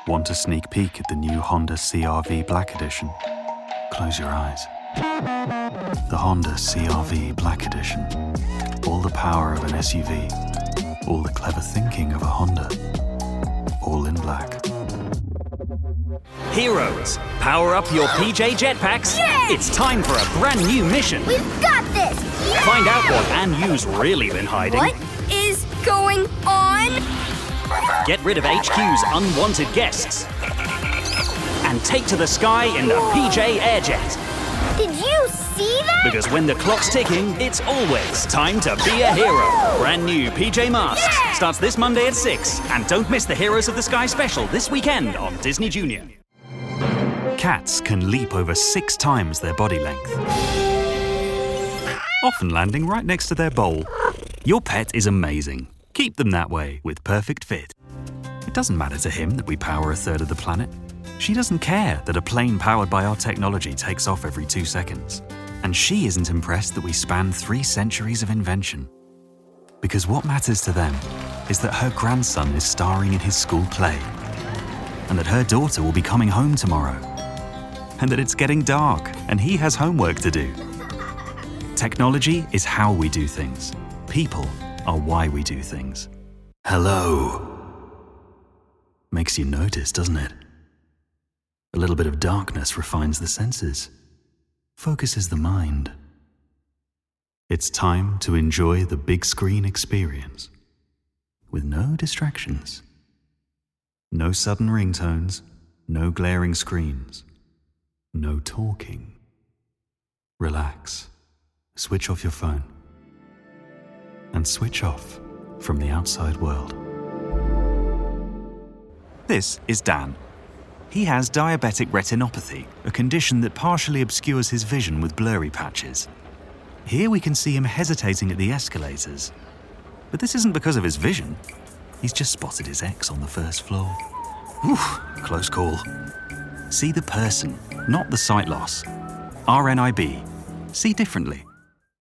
Want a sneak peek at the new Honda CR-V Black Edition? Close your eyes. The Honda CR-V Black Edition. All the power of an SUV. All the clever thinking of a Honda. All in black. Heroes, power up your PJ jetpacks. Yay! It's time for a brand new mission. We've got this! Yeah! Find out what Ann Yu's really been hiding. What is going on? Get rid of HQ's unwanted guests. And take to the sky in the PJ Airjet. Did you see that? Because when the clock's ticking, it's always time to be a hero. Brand new PJ Masks starts this Monday at 6. And don't miss the Heroes of the Sky special this weekend on Disney Junior. Cats can leap over 6 times their body length, often landing right next to their bowl. Your pet is amazing. Keep them that way with Perfect Fit. It doesn't matter to him that we power a third of the planet. She doesn't care that a plane powered by our technology takes off every 2 seconds. And she isn't impressed that we span 3 centuries of invention. Because what matters to them is that her grandson is starring in his school play, and that her daughter will be coming home tomorrow, and that it's getting dark and he has homework to do. Technology is how we do things. People are why we do things. Hello. Makes you notice, doesn't it? A little bit of darkness refines the senses, focuses the mind. It's time to enjoy the big screen experience with no distractions. No sudden ringtones, no glaring screens, no talking. Relax, switch off your phone, and switch off from the outside world. This is Dan. He has diabetic retinopathy, a condition that partially obscures his vision with blurry patches. Here we can see him hesitating at the escalators. But this isn't because of his vision. He's just spotted his ex on the first floor. Whew, close call. See the person, not the sight loss. RNIB. See differently.